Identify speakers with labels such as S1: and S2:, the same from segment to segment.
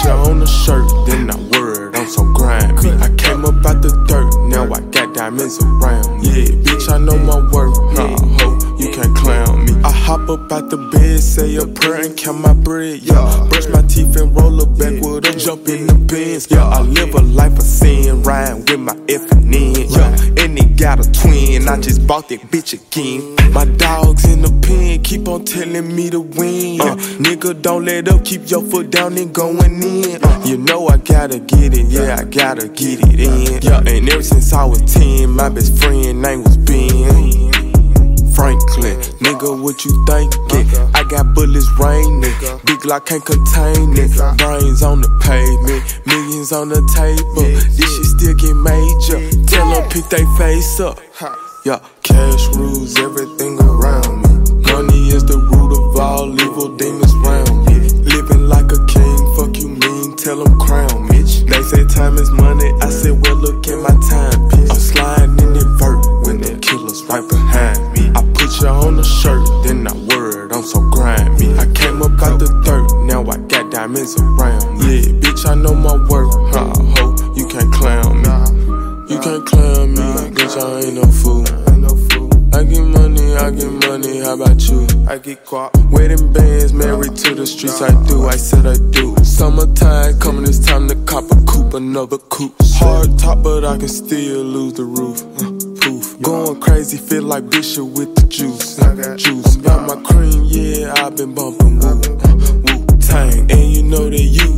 S1: you on the shirt, then I word, I'm so grimy. I came up out the dirt, now I got diamonds around me. Yeah, bitch, I know my worth, nah, ho, you can't clown me. I hop up out the bed, say a prayer and count my bread, yeah. Brush my teeth and roll her back with a jump in the Benz, yeah. I live a life of sin, riding with my effing in, yeah. And it got a twin, I just bought that bitch again. My dogs in the pen, keep on telling me to win. Nigga, don't let up, keep your foot down and going in. You know I gotta get it, yeah, I gotta get it in. Yeah, and ever since I was 10, my best friend name was Ben Franklin. Nigga, what you thinking? I got bullets raining, big Glock can't contain it. Brains on the pavement, millions on the table. This shit still get major. Tell them pick they face up. Yeah, cash rules everything around me. Money is the root of all evil demons round me. Living like a king, fuck you mean, tell them crown me. They say time is money, I said well look at my time piece. I'm sliding in the vert when the killer's right behind me. I put you on the shirt, then I word, I'm so grimy. I came up out the dirt, now I got diamonds around me. Yeah, bitch, I know my worth, ho, you can't clown me. You can't clown me, bitch, I ain't no fool. I get money, how about you? I get guap. Wedding bands, married to the streets, I do, I said I do. Summertime coming, it's time to cop a coupe, another coupe. Hard top, but I can still lose the roof. Poof. Going crazy, feel like Bishop with the juice. Juice, got my cream, yeah, I've been bumping Wu-Tang. And you know that you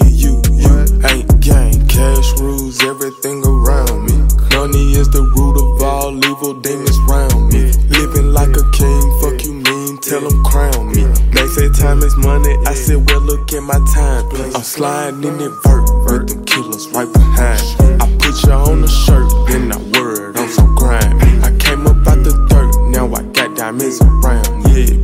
S1: ain't gang. Cash rules everything around me. Money is the root of all evil demons round me. Living like a king, fuck you mean, tell them crown me. They say time is money, I said well look at my time. I'm sliding in that vert with them killers right behind me. I put you on the shirt, then I word, I'm so grimy. I came up out the dirt, now I got diamonds around me. Yeah.